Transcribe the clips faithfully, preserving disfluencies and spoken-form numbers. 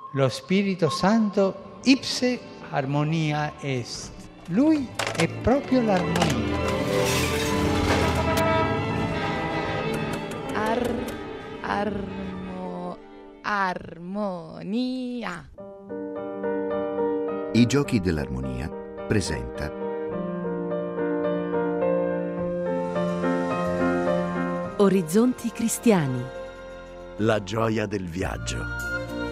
Lo Spirito Santo ipse armonia est. Lui è proprio l'armonia. Ar, armo, armonia. I Giochi dell'Armonia presenta Orizzonti cristiani. La gioia del viaggio.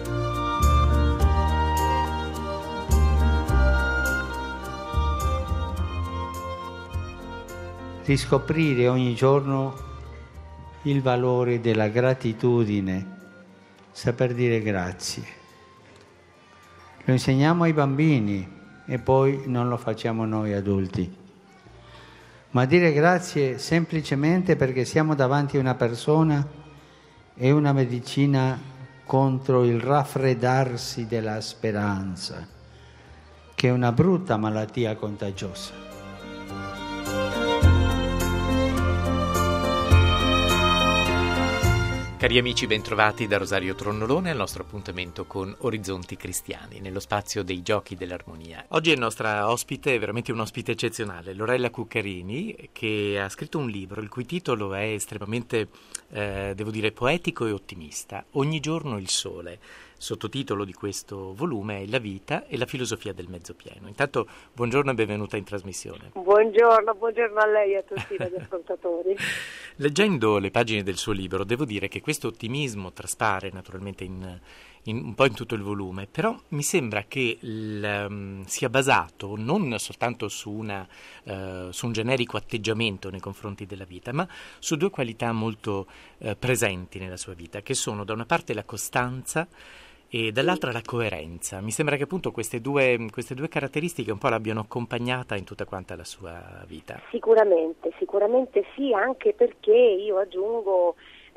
Riscoprire ogni giorno il valore della gratitudine, saper dire grazie. Lo insegniamo ai bambini e poi non lo facciamo noi adulti. Ma dire grazie semplicemente perché siamo davanti a una persona è una medicina contro il raffreddarsi della speranza, che è una brutta malattia contagiosa. Cari amici, bentrovati da Rosario Tronnolone al nostro appuntamento con Orizzonti Cristiani, nello spazio dei Giochi dell'Armonia. Oggi è nostra ospite, è veramente un ospite eccezionale, Lorella Cuccarini, che ha scritto un libro il cui titolo è estremamente, eh, devo dire, poetico e ottimista. Ogni giorno il sole. Sottotitolo di questo volume è La vita e la filosofia del mezzo pieno. Intanto, buongiorno e benvenuta in trasmissione. Buongiorno, buongiorno a lei e a tutti gli ascoltatori. Leggendo le pagine del suo libro, devo dire che questo ottimismo traspare naturalmente in, in, un po' in tutto il volume, però mi sembra che il, um, sia basato non soltanto su, una, uh, su un generico atteggiamento nei confronti della vita, ma su due qualità molto uh, presenti nella sua vita, che sono da una parte la costanza e dall'altra la coerenza. Mi sembra che appunto queste due, queste due caratteristiche un po' l'abbiano accompagnata in tutta quanta la sua vita. Sicuramente, sicuramente sì, anche perché io aggiungo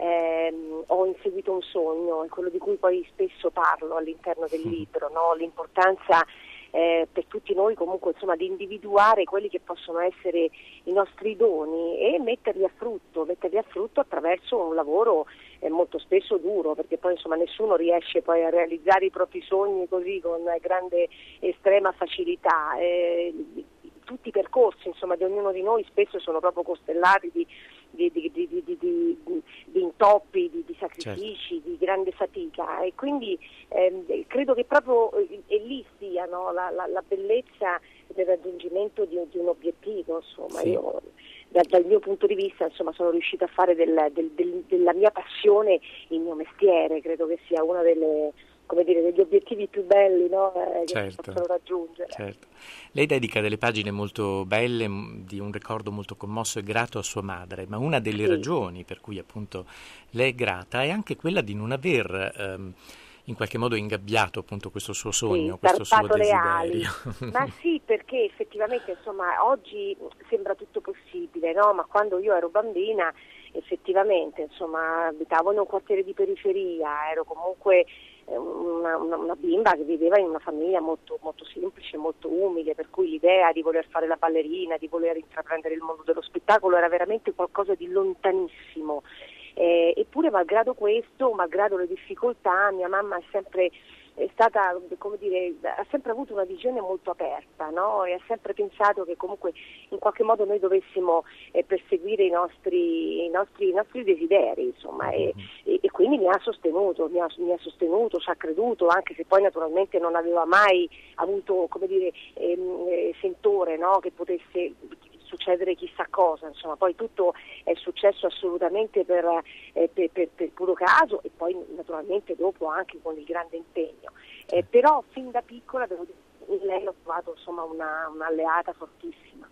ehm, ho inseguito un sogno, è quello di cui poi spesso parlo all'interno del libro, no? L'importanza eh, per tutti noi comunque insomma di individuare quelli che possono essere i nostri doni e metterli a frutto, metterli a frutto attraverso un lavoro è molto spesso duro, perché poi insomma nessuno riesce poi a realizzare i propri sogni così con grande estrema facilità. Eh, tutti i percorsi insomma di ognuno di noi spesso sono proprio costellati di, di, di, di, di, di, di, di intoppi, di, di sacrifici, certo, di grande fatica, e quindi eh, credo che proprio è lì sia, no, la, la, la bellezza del raggiungimento di, di un obiettivo, insomma. Sì. Io dal, dal mio punto di vista insomma sono riuscita a fare del, del, del, della mia passione il mio mestiere, credo che sia una delle, come dire, degli obiettivi più belli, no? eh, che certo, si possono raggiungere. Certo. Lei dedica delle pagine molto belle, di un ricordo molto commosso e grato a sua madre, ma una delle sì. ragioni per cui appunto lei è grata è anche quella di non aver ehm, in qualche modo ingabbiato appunto questo suo sogno, sì, questo suo le ali. desiderio. Ma sì, perché effettivamente insomma oggi sembra tutto possibile, no? Ma quando io ero bambina effettivamente insomma abitavo in un quartiere di periferia, ero comunque Una, una, una bimba che viveva in una famiglia molto, molto semplice, molto umile, per cui l'idea di voler fare la ballerina, di voler intraprendere il mondo dello spettacolo era veramente qualcosa di lontanissimo. Eh, eppure malgrado questo, malgrado le difficoltà, mia mamma è sempre è stata, come dire, ha sempre avuto una visione molto aperta, no? E ha sempre pensato che comunque in qualche modo noi dovessimo eh, perseguire i nostri, i nostri, i nostri desideri, insomma, e, e, e quindi mi ha sostenuto, mi ha, mi ha sostenuto, ci ha creduto, anche se poi naturalmente non aveva mai avuto, come dire, ehm, eh, sentore, no? Che potesse succedere chissà cosa, insomma, poi tutto è successo assolutamente per, eh, per, per, per puro caso, e poi naturalmente dopo anche con il grande impegno, eh, però fin da piccola devo dire, in lei ho trovato insomma una, un'alleata fortissima.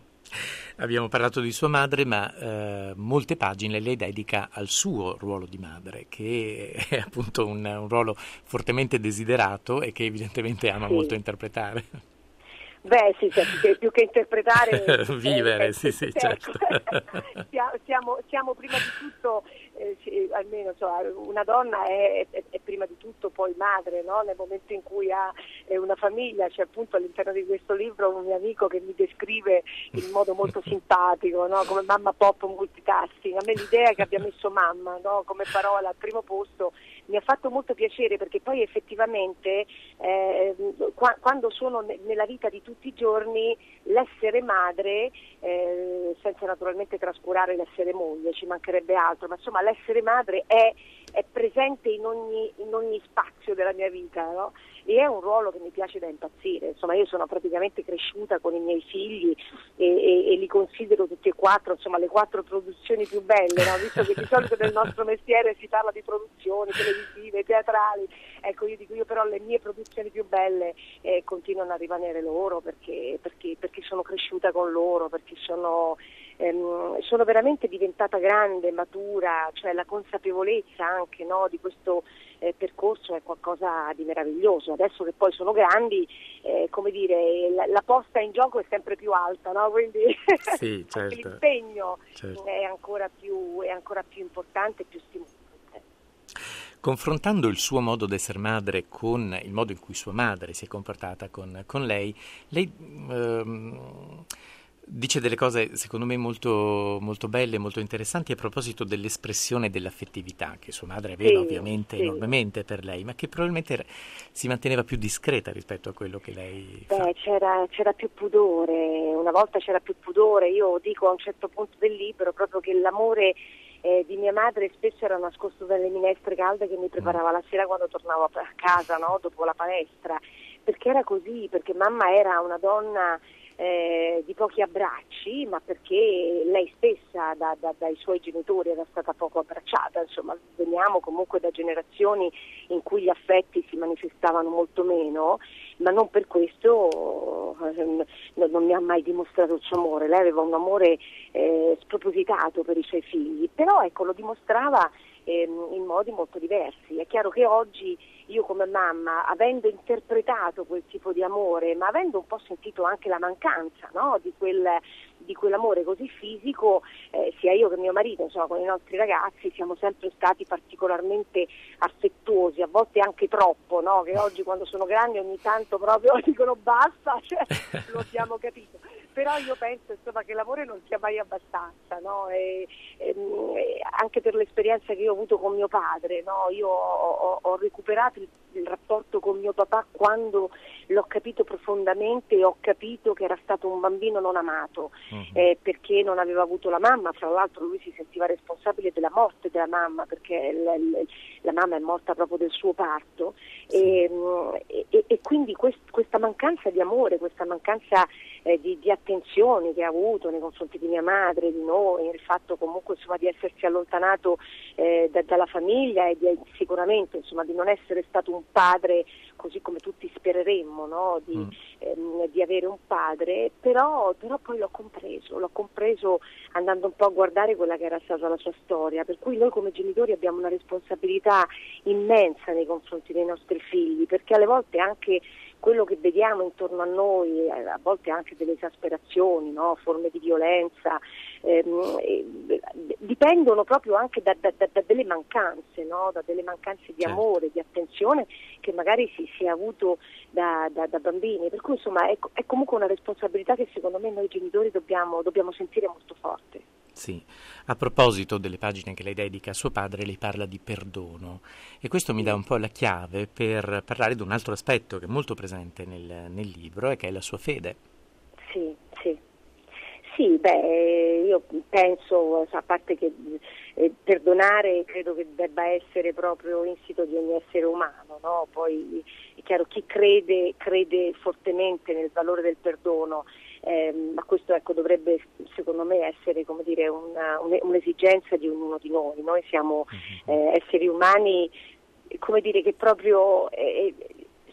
Abbiamo parlato di sua madre, ma eh, molte pagine lei dedica al suo ruolo di madre, che è appunto un, un ruolo fortemente desiderato e che evidentemente ama sì. molto interpretare. Beh sì, cioè, più che interpretare vivere, eh, sì sì certo. certo. siamo, siamo prima di tutto, eh, sì, almeno so, una donna è, è, è prima di tutto poi madre, no? Nel momento in cui ha eh, una famiglia. C'è appunto all'interno di questo libro un mio amico che mi descrive in modo molto simpatico, no? Come mamma pop multitasking. A me l'idea che abbia messo mamma, no? Come parola al primo posto mi ha fatto molto piacere, perché poi effettivamente eh, qua, quando sono ne, nella vita di tutti i giorni, l'essere madre, eh, senza naturalmente trascurare l'essere moglie, ci mancherebbe altro, ma insomma l'essere madre è, è presente in ogni, in ogni spazio della mia vita, no? E è un ruolo che mi piace da impazzire. Insomma, io sono praticamente cresciuta con i miei figli e, e, e li considero tutti e quattro, insomma, le quattro produzioni più belle, no? Visto che di solito nel nostro mestiere si parla di produzioni televisive, teatrali. Ecco, io dico, io però le mie produzioni più belle eh, continuano a rimanere loro, perché, perché, perché sono cresciuta con loro, perché sono... Ehm, sono veramente diventata grande, matura, cioè la consapevolezza anche, no, di questo eh, percorso è qualcosa di meraviglioso. Adesso che poi sono grandi, eh, come dire, la, la posta in gioco è sempre più alta, no? Quindi sì, certo. l'impegno certo. è ancora più, è ancora più importante e più stimolante. Confrontando il suo modo di essere madre con il modo in cui sua madre si è comportata con, con lei, lei ehm, dice delle cose secondo me molto, molto belle, molto interessanti a proposito dell'espressione dell'affettività che sua madre aveva Sì, ovviamente sì. enormemente per lei, ma che probabilmente si manteneva più discreta rispetto a quello che lei fa. Beh, c'era, c'era più pudore, una volta c'era più pudore. Io dico a un certo punto del libro proprio che l'amore eh, di mia madre spesso era nascosto dalle minestre calde che mi preparava la sera quando tornavo a casa, no? Dopo la palestra, perché era così, perché mamma era una donna Eh, di pochi abbracci, ma perché lei stessa da, da, dai suoi genitori era stata poco abbracciata. Insomma, veniamo comunque da generazioni in cui gli affetti si manifestavano molto meno, ma non per questo eh, non mi ha mai dimostrato il suo amore. Lei aveva un amore eh, spropositato per i suoi figli, però ecco, lo dimostrava eh, in modi molto diversi. È chiaro che oggi io come mamma, avendo interpretato quel tipo di amore, ma avendo un po' sentito anche la mancanza, no? di, quel, di quell'amore così fisico, eh, sia io che mio marito, insomma, con i nostri ragazzi siamo sempre stati particolarmente affettuosi, a volte anche troppo, no? Che oggi quando sono grandi ogni tanto proprio dicono basta, cioè, lo abbiamo capito. Però io penso insomma, che l'amore non sia mai abbastanza, no? E, e, anche per l'esperienza che io ho avuto con mio padre, no? Io ho, ho, ho recuperato il, il rapporto con mio papà quando l'ho capito profondamente e ho capito che era stato un bambino non amato, uh-huh. eh, perché non aveva avuto la mamma. Fra l'altro lui si sentiva responsabile della morte della mamma, perché l, l, la mamma è morta proprio del suo parto, sì. e, e, e quindi quest, questa mancanza di amore, questa mancanza eh, di, di attenzioni che ha avuto nei confronti di mia madre, di noi, il fatto comunque insomma, di essersi allontanato eh, da, dalla famiglia e di, sicuramente insomma, di non essere stato un padre così come tutti spereremmo, no? di, mm. ehm, di avere un padre, però, però poi l'ho compreso, l'ho compreso andando un po' a guardare quella che era stata la sua storia, per cui noi come genitori abbiamo una responsabilità immensa nei confronti dei nostri figli, perché alle volte anche quello che vediamo intorno a noi, a volte anche delle esasperazioni, no? Forme di violenza, ehm, eh, dipendono proprio anche da, da, da delle mancanze, no? Da delle mancanze di amore, di attenzione che magari si, si è avuto da, da, da bambini, per cui insomma è, è comunque una responsabilità che secondo me noi genitori dobbiamo, dobbiamo sentire molto forte. Sì, a proposito delle pagine che lei dedica a suo padre, lei parla di perdono e questo mi dà un po' la chiave per parlare di un altro aspetto che è molto presente nel, nel libro e che è la sua fede. Sì, sì. Sì, beh, io penso, a parte che eh, perdonare credo che debba essere proprio insito di ogni essere umano, no? Poi è chiaro, chi crede, crede fortemente nel valore del perdono, eh, ma questo ecco, dovrebbe secondo me essere come dire, una, un'esigenza di ognuno di noi. Noi siamo eh, esseri umani, come dire, che proprio... Eh,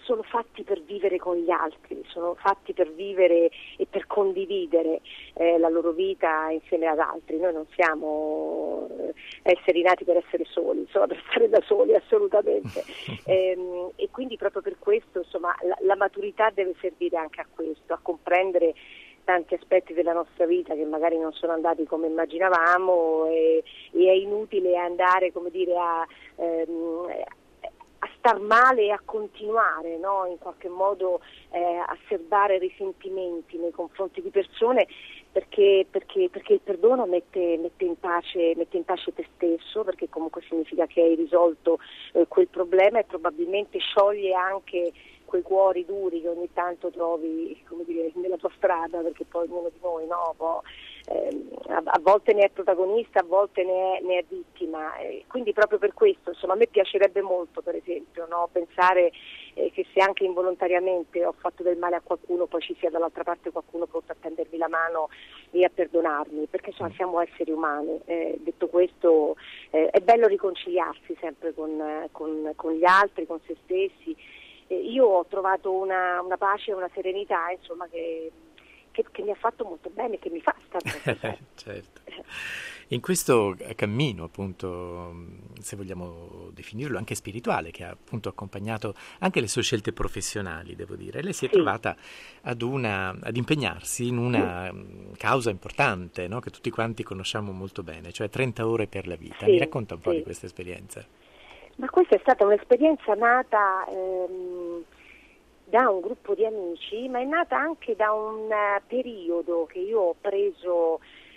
sono fatti per vivere con gli altri, sono fatti per vivere e per condividere eh, la loro vita insieme ad altri. Noi non siamo eh, esseri nati per essere soli, insomma, per stare da soli assolutamente. e, e quindi proprio per questo, insomma, la, la maturità deve servire anche a questo, a comprendere tanti aspetti della nostra vita che magari non sono andati come immaginavamo, e, e è inutile andare, come dire, a, ehm, a star male e a continuare, no? In qualche modo eh, a serbare risentimenti nei confronti di persone, perché, perché, perché il perdono mette, mette, in pace, mette in pace te stesso, perché comunque significa che hai risolto eh, quel problema, e probabilmente scioglie anche quei cuori duri che ogni tanto trovi, come dire, nella tua strada, perché poi ognuno di noi, no, può, eh, a, a volte ne è protagonista, a volte ne è, ne è vittima, eh, quindi proprio per questo, insomma, a me piacerebbe molto, per esempio, no, pensare eh, che se anche involontariamente ho fatto del male a qualcuno, poi ci sia dall'altra parte qualcuno pronto a tendermi la mano e a perdonarmi, perché insomma siamo esseri umani. Eh, detto questo, eh, è bello riconciliarsi sempre con, con, con gli altri, con se stessi. Io ho trovato una, una pace e una serenità, insomma, che, che, che mi ha fatto molto bene, che mi fa stare molto bene. Certo. In questo cammino, appunto, se vogliamo definirlo anche spirituale, che ha appunto accompagnato anche le sue scelte professionali, devo dire, lei si è sì. trovata ad, una, ad impegnarsi in una sì. causa importante, no? Che tutti quanti conosciamo molto bene, cioè trenta ore per la vita. Sì, mi racconta un po' sì. di questa esperienza? Ma questa è stata un'esperienza nata ehm, da un gruppo di amici, ma è nata anche da un uh, periodo che io ho preso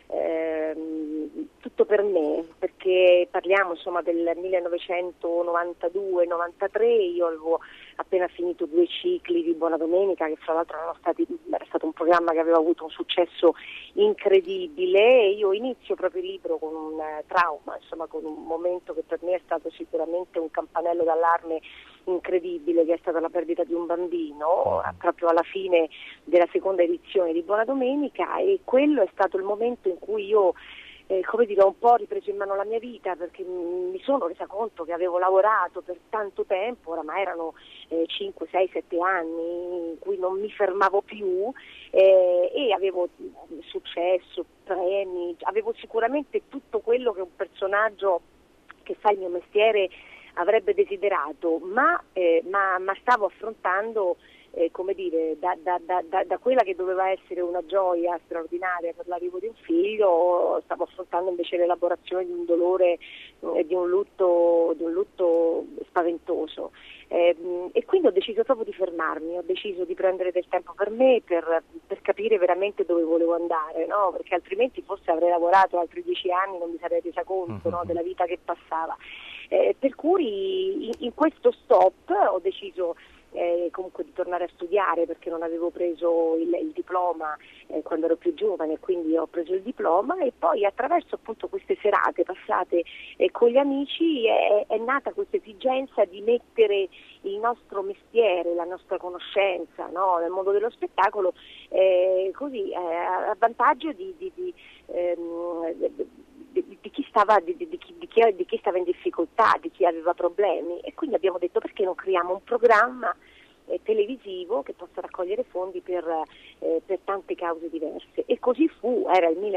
ehm, tutto per me, perché parliamo insomma del millenovecentonovantadue novantatré, io avevo appena finito due cicli di Buona Domenica, che fra l'altro erano stati, era stato un programma che aveva avuto un successo incredibile, e io inizio proprio il libro con un uh, trauma, insomma con un momento che per me è stato sicuramente un campanello d'allarme incredibile, che è stata la perdita di un bambino proprio alla fine della seconda edizione di Buona Domenica, e quello è stato il momento in cui io Eh, come dire, ho un po' ripreso in mano la mia vita, perché mi sono resa conto che avevo lavorato per tanto tempo, oramai erano eh, cinque, sei, sette anni in cui non mi fermavo più, eh, e avevo successo, premi, avevo sicuramente tutto quello che un personaggio che fa il mio mestiere avrebbe desiderato, ma, eh, ma, ma stavo affrontando Eh, come dire, da, da, da, da quella che doveva essere una gioia straordinaria per l'arrivo di un figlio, stavo affrontando invece l'elaborazione di un dolore e eh, di un lutto, di un lutto spaventoso. Eh, e quindi ho deciso proprio di fermarmi, ho deciso di prendere del tempo per me, per, per capire veramente dove volevo andare, no? Perché altrimenti forse avrei lavorato altri dieci anni, non mi sarei resa conto, no, della vita che passava. Eh, per cui in, in questo stop ho deciso Eh, comunque di tornare a studiare, perché non avevo preso il, il diploma eh, quando ero più giovane, quindi ho preso il diploma, e poi attraverso appunto queste serate passate eh, con gli amici è, è nata questa esigenza di mettere il nostro mestiere, la nostra conoscenza, no, nel mondo dello spettacolo eh, così eh, a vantaggio di, di, di ehm, Di, di, chi stava, di, di, chi, di, chi, di chi stava in difficoltà, di chi aveva problemi, e quindi abbiamo detto: perché non creiamo un programma eh, televisivo che possa raccogliere fondi per, eh, per tante cause diverse. E così fu, era il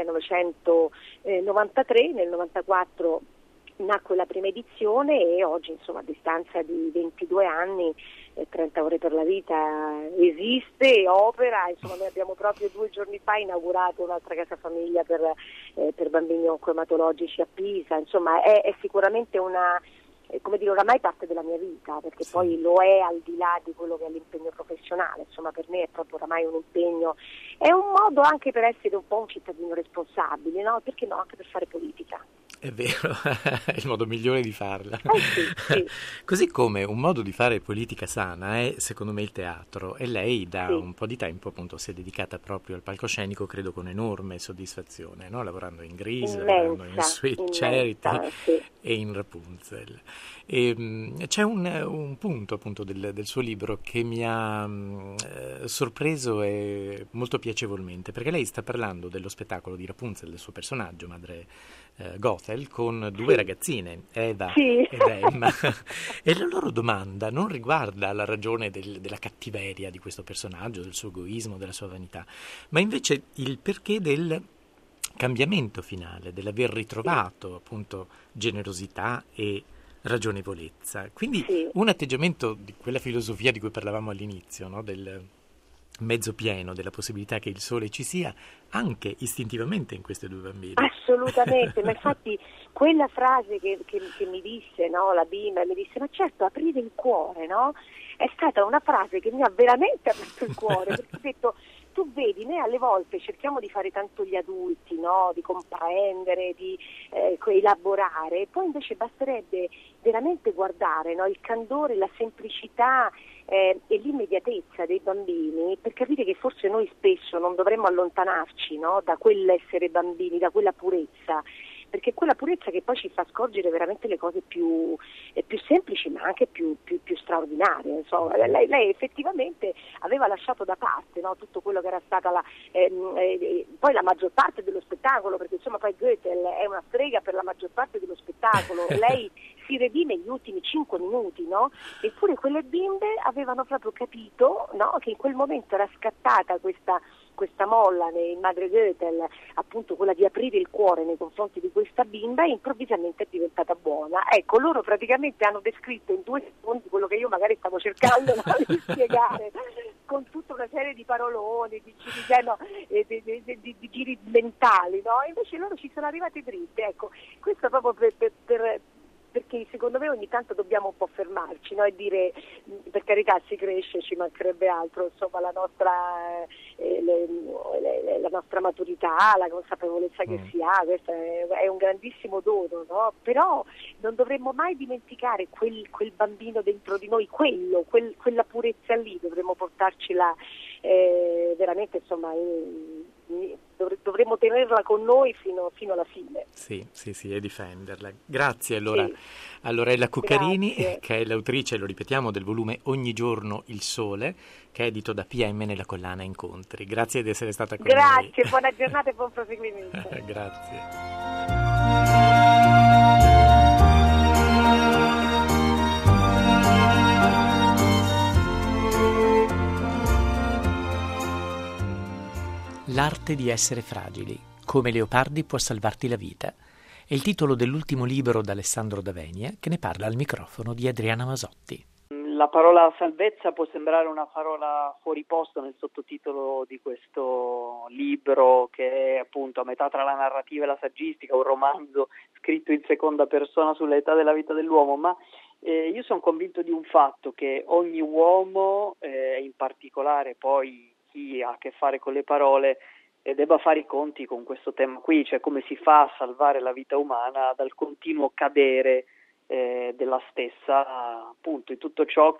millenovecentonovantatré, nel novantaquattro nacque la prima edizione, e oggi, insomma, a distanza di ventidue anni, eh, trenta ore per la vita esiste e opera. Insomma, noi abbiamo proprio due giorni fa inaugurato un'altra casa famiglia per, eh, per bambini oncoematologici a Pisa. Insomma, è, è sicuramente una, eh, come dire, oramai parte della mia vita, perché sì. Poi lo è al di là di quello che è l'impegno professionale. Insomma, per me è proprio oramai un impegno, è un modo anche per essere un po' un cittadino responsabile, no? Perché no, anche per fare politica. È vero, è il modo migliore di farla. Eh sì, sì. Così come un modo di fare politica sana è, secondo me, il teatro, e lei da sì. un po' di tempo appunto si è dedicata proprio al palcoscenico, credo con enorme soddisfazione, no? Lavorando in Grease, immensa, lavorando in Sweet immensa, Charity sì. e in Rapunzel. E, mh, c'è un, un punto appunto del, del suo libro che mi ha mh, eh, sorpreso e molto piacevolmente, perché lei sta parlando dello spettacolo di Rapunzel, del suo personaggio, madre eh, Gothel con due sì. ragazzine, Eva sì. ed Emma, e la loro domanda non riguarda la ragione del, della cattiveria di questo personaggio, del suo egoismo, della sua vanità, ma invece il perché del cambiamento finale, dell'aver ritrovato appunto generosità e ragionevolezza. Quindi sì. un atteggiamento di quella filosofia di cui parlavamo all'inizio, no? Del mezzo pieno, della possibilità che il sole ci sia anche istintivamente in queste due bambine. Assolutamente, ma infatti quella frase che, che, che mi disse, no, la bimba, mi disse: ma certo, aprire il cuore, no? È stata una frase che mi ha veramente aperto il cuore, perché ho detto: tu vedi, noi alle volte cerchiamo di fare tanto gli adulti, no? Di comprendere, di eh, elaborare, poi invece basterebbe veramente guardare, no? Il candore, la semplicità eh, e l'immediatezza dei bambini per capire che forse noi spesso non dovremmo allontanarci, no? Da quell'essere bambini, da quella purezza, perché è quella purezza che poi ci fa scorgere veramente le cose più, eh, più semplici ma anche più, più, più straordinarie. Insomma, lei, lei effettivamente aveva lasciato da parte, no, tutto quello che era stata la, ehm, eh, poi la maggior parte dello spettacolo, perché insomma poi Goethel è una strega per la maggior parte dello spettacolo, lei si redime gli ultimi cinque minuti, no? Eppure quelle bimbe avevano proprio capito, no, che in quel momento era scattata questa questa molla in Madre Goethel, appunto quella di aprire il cuore nei confronti di questa bimba, e improvvisamente è diventata buona. Ecco, loro praticamente hanno descritto in due secondi quello che io magari stavo cercando no, di spiegare, con tutta una serie di paroloni, di giri, no, di, di, di, di giri mentali, no? Invece loro ci sono arrivate dritte. Ecco, questo proprio per, per, per perché secondo me ogni tanto dobbiamo un po' fermarci, no? E dire, per carità, si cresce, ci mancherebbe altro, insomma la nostra, eh, le, le, la nostra maturità, la consapevolezza che mm. si ha, questo è, è un grandissimo dono, no? Però non dovremmo mai dimenticare quel, quel bambino dentro di noi, quello, quel, quella purezza lì, dovremmo portarcela eh, veramente, insomma, in, in, dovremmo tenerla con noi fino, fino alla fine. Sì, sì, sì, e difenderla. Grazie allora sì. a Lorella Cuccarini, Grazie. che è l'autrice, lo ripetiamo, del volume Ogni giorno il sole, che è edito da P M nella collana Incontri. Grazie di essere stata con Grazie, noi. Grazie, buona giornata e buon proseguimento. Grazie. L'arte di essere fragili, come Leopardi può salvarti la vita, è il titolo dell'ultimo libro d'Alessandro D'Avenia, che ne parla al microfono di Adriana Masotti. La parola salvezza può sembrare una parola fuori posto nel sottotitolo di questo libro, che è appunto a metà tra la narrativa e la saggistica, un romanzo scritto in seconda persona sull'età della vita dell'uomo, ma eh, io sono convinto di un fatto, che ogni uomo, eh, in particolare poi chi ha a che fare con le parole, e debba fare i conti con questo tema qui, cioè come si fa a salvare la vita umana dal continuo cadere eh, della stessa, appunto, in tutto ciò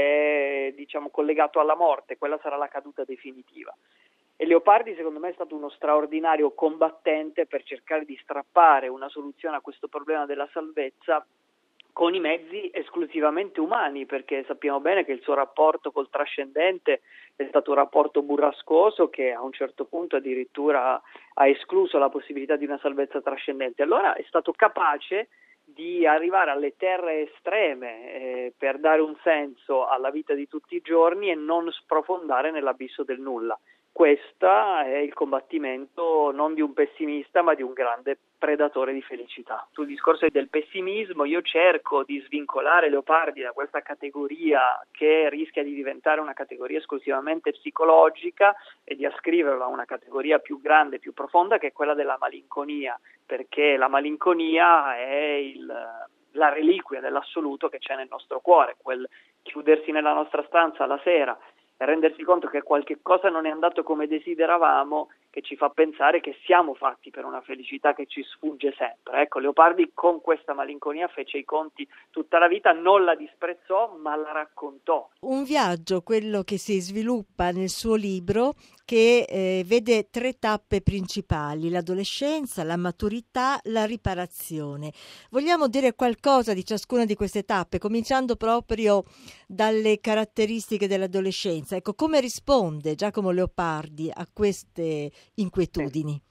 che è, diciamo, collegato alla morte. Quella sarà la caduta definitiva. E Leopardi secondo me è stato uno straordinario combattente per cercare di strappare una soluzione a questo problema della salvezza con i mezzi esclusivamente umani, perché sappiamo bene che il suo rapporto col trascendente è stato un rapporto burrascoso, che a un certo punto addirittura ha escluso la possibilità di una salvezza trascendente. Allora è stato capace di arrivare alle terre estreme eh, per dare un senso alla vita di tutti i giorni e non sprofondare nell'abisso del nulla. Questo è il combattimento non di un pessimista, ma di un grande predatore di felicità. Sul discorso del pessimismo io cerco di svincolare Leopardi da questa categoria che rischia di diventare una categoria esclusivamente psicologica e di ascriverla a una categoria più grande, più profonda, che è quella della malinconia, perché la malinconia è il, la reliquia dell'assoluto che c'è nel nostro cuore, quel chiudersi nella nostra stanza la sera e rendersi conto che qualche cosa non è andato come desideravamo, che ci fa pensare che siamo fatti per una felicità che ci sfugge sempre. Ecco, Leopardi con questa malinconia fece i conti tutta la vita, non la disprezzò, ma la raccontò. Un viaggio, quello che si sviluppa nel suo libro, che eh, vede tre tappe principali: l'adolescenza, la maturità, la riparazione. Vogliamo dire qualcosa di ciascuna di queste tappe, cominciando proprio dalle caratteristiche dell'adolescenza. Ecco, come risponde Giacomo Leopardi a queste inquietudini?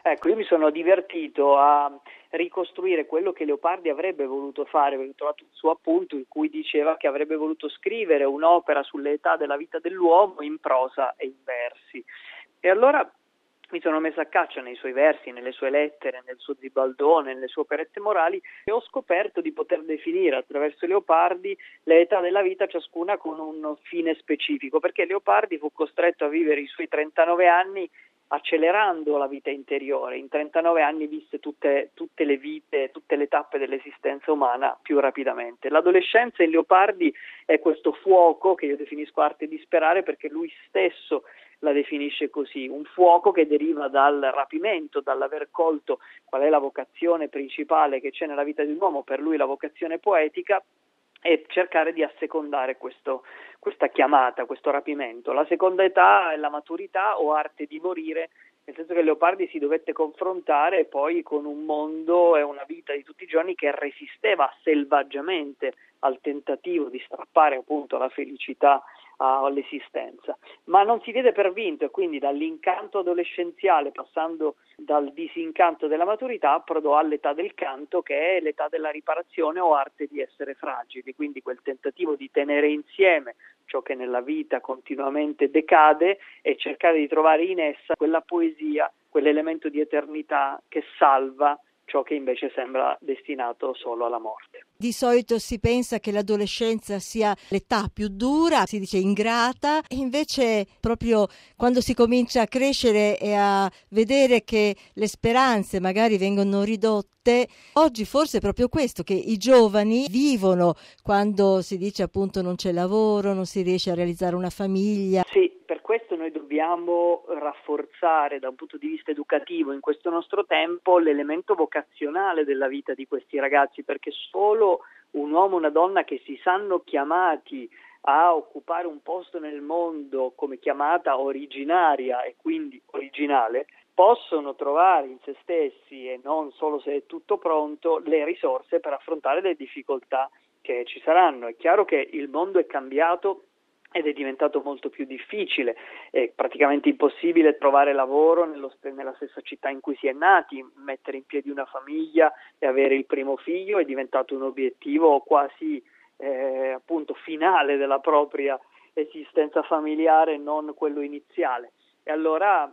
Ecco, io mi sono divertito a ricostruire quello che Leopardi avrebbe voluto fare, perché ho trovato un suo appunto in cui diceva che avrebbe voluto scrivere un'opera sulle età della vita dell'uomo in prosa e in versi. E allora mi sono messa a caccia nei suoi versi, nelle sue lettere, nel suo Zibaldone, nelle sue operette morali, e ho scoperto di poter definire attraverso Leopardi le età della vita, ciascuna con un fine specifico, perché Leopardi fu costretto a vivere i suoi trentanove anni accelerando la vita interiore. In trentanove anni visse tutte, tutte le vite, tutte le tappe dell'esistenza umana più rapidamente. L'adolescenza in Leopardi è questo fuoco che io definisco arte di sperare, perché lui stesso la definisce così, un fuoco che deriva dal rapimento, dall'aver colto qual è la vocazione principale che c'è nella vita di un uomo, per lui la vocazione poetica, e cercare di assecondare questo, questa chiamata, questo rapimento. La seconda età è la maturità o arte di morire, nel senso che Leopardi si dovette confrontare poi con un mondo e una vita di tutti i giorni che resisteva selvaggiamente al tentativo di strappare appunto la felicità all'esistenza, ma non si diede per vinto, e quindi dall'incanto adolescenziale, passando dal disincanto della maturità, approdò all'età del canto, che è l'età della riparazione o arte di essere fragili, quindi quel tentativo di tenere insieme ciò che nella vita continuamente decade e cercare di trovare in essa quella poesia, quell'elemento di eternità che salva ciò che invece sembra destinato solo alla morte. Di solito si pensa che l'adolescenza sia l'età più dura, si dice ingrata, e invece proprio quando si comincia a crescere e a vedere che le speranze magari vengono ridotte, oggi forse è proprio questo che i giovani vivono quando si dice appunto non c'è lavoro, non si riesce a realizzare una famiglia. Sì, per questo noi dobbiamo rafforzare da un punto di vista educativo in questo nostro tempo l'elemento vocazionale della vita di questi ragazzi, perché solo un uomo e una donna che si sanno chiamati a occupare un posto nel mondo come chiamata originaria e quindi originale possono trovare in se stessi, e non solo se è tutto pronto, le risorse per affrontare le difficoltà che ci saranno. È chiaro che il mondo è cambiato ed è diventato molto più difficile, è praticamente impossibile trovare lavoro nello, nella stessa città in cui si è nati, mettere in piedi una famiglia e avere il primo figlio è diventato un obiettivo quasi eh, appunto finale della propria esistenza familiare, non quello iniziale. E allora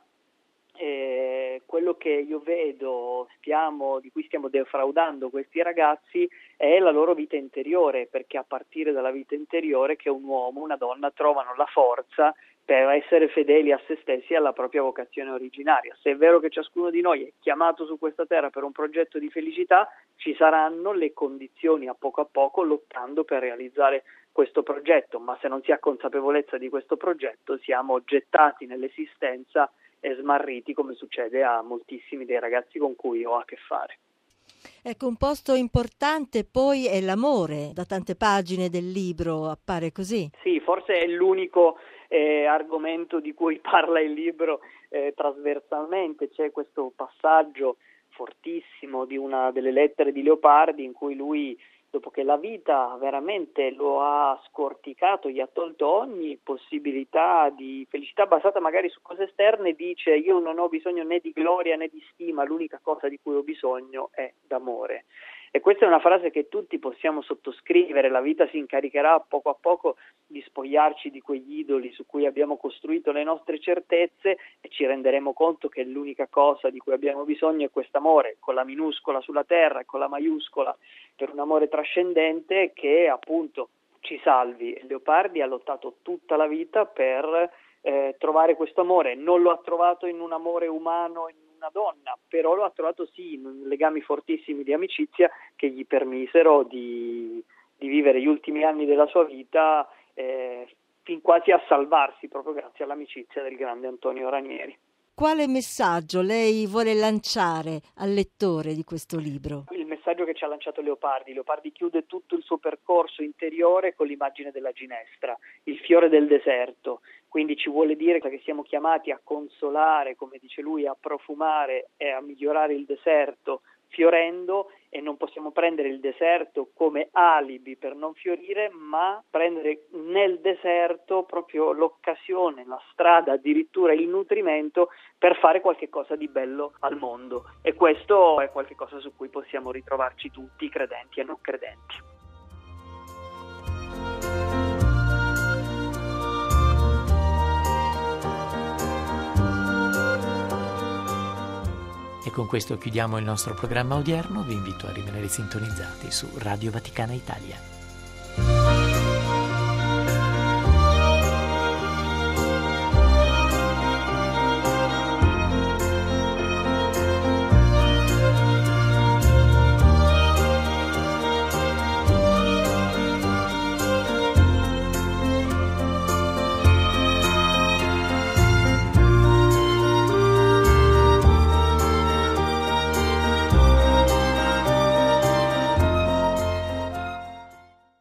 eh, quello che io vedo, stiamo, di cui stiamo defraudando questi ragazzi, è la loro vita interiore, perché a partire dalla vita interiore che un uomo, una donna trovano la forza per essere fedeli a se stessi e alla propria vocazione originaria. Se è vero che ciascuno di noi è chiamato su questa terra per un progetto di felicità, ci saranno le condizioni a poco a poco lottando per realizzare questo progetto, ma se non si ha consapevolezza di questo progetto siamo gettati nell'esistenza e smarriti, come succede a moltissimi dei ragazzi con cui ho a che fare. Ecco, un posto importante poi è l'amore, da tante pagine del libro appare così. Sì, forse è l'unico eh, argomento di cui parla il libro eh, trasversalmente. C'è questo passaggio fortissimo di una delle lettere di Leopardi in cui lui, dopo che la vita veramente lo ha scorticato, gli ha tolto ogni possibilità di felicità basata magari su cose esterne, dice: io non ho bisogno né di gloria né di stima, l'unica cosa di cui ho bisogno è d'amore. E questa è una frase che tutti possiamo sottoscrivere. La vita si incaricherà poco a poco di spogliarci di quegli idoli su cui abbiamo costruito le nostre certezze e ci renderemo conto che l'unica cosa di cui abbiamo bisogno è quest'amore, con la minuscola sulla terra e con la maiuscola, per un amore trascendente che appunto ci salvi. E Leopardi ha lottato tutta la vita per eh, trovare questo amore. Non lo ha trovato in un amore umano, in una donna, però lo ha trovato sì in legami fortissimi di amicizia che gli permisero di, di vivere gli ultimi anni della sua vita eh, fin quasi a salvarsi, proprio grazie all'amicizia del grande Antonio Ranieri. Quale messaggio lei vuole lanciare al lettore di questo libro? Il messaggio che ci ha lanciato Leopardi. Leopardi chiude tutto il suo percorso interiore con l'immagine della ginestra, il fiore del deserto. Quindi ci vuole dire che siamo chiamati a consolare, come dice lui, a profumare e a migliorare il deserto fiorendo, e non possiamo prendere il deserto come alibi per non fiorire, ma prendere nel deserto proprio l'occasione, la strada, addirittura il nutrimento per fare qualche cosa di bello al mondo. E questo è qualche cosa su cui possiamo ritrovarci tutti, credenti e non credenti. E con questo chiudiamo il nostro programma odierno. Vi invito a rimanere sintonizzati su Radio Vaticana Italia.